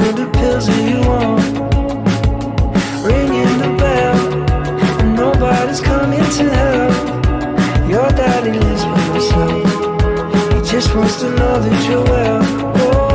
of the pills that you want. Ringing the bell, and nobody's coming to help. Your daddy lives by himself. He just wants to know that you're well. Oh,